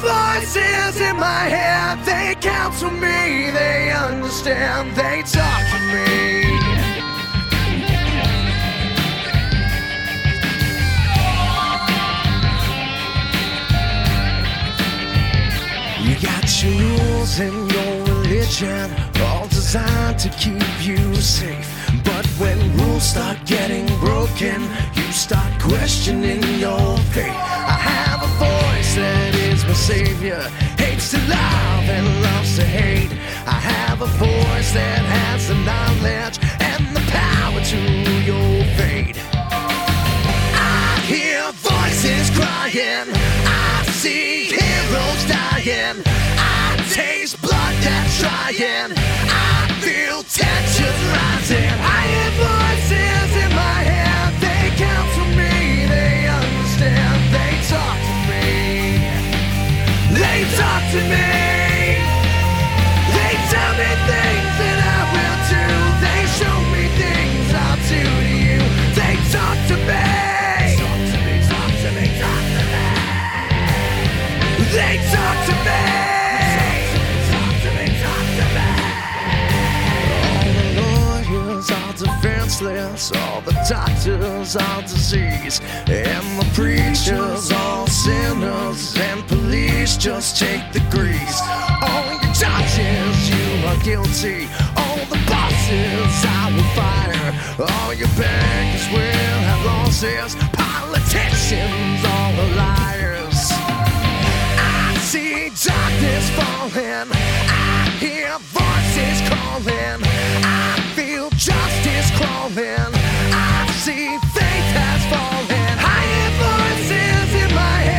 voices in my head, they counsel me, they understand, they talk to me. You got your rules and your religion, all designed to keep you safe. But when rules start getting broken, you start questioning your faith. I have a voice that is my savior, hates to love and loves to hate. I have a voice that has the knowledge and the power to your fate. I hear voices crying, I see heroes dying, I taste blood that's trying, I feel tension rising. I hear voices in my head, they counsel me, they understand, they talk to me. They talk to me. They tell me things that I will do. They show me things I'll do to you. They talk to me. Talk to me, talk to me, talk to me. They talk to me. Talk to me, talk to me. All the lawyers are defenseless, all the doctors are diseased, and the preachers all sinners, and police just take the grease. All your judges, you are guilty. All the bosses I will fire. All your bankers will have losses. Politicians, all the liars. I see darkness falling,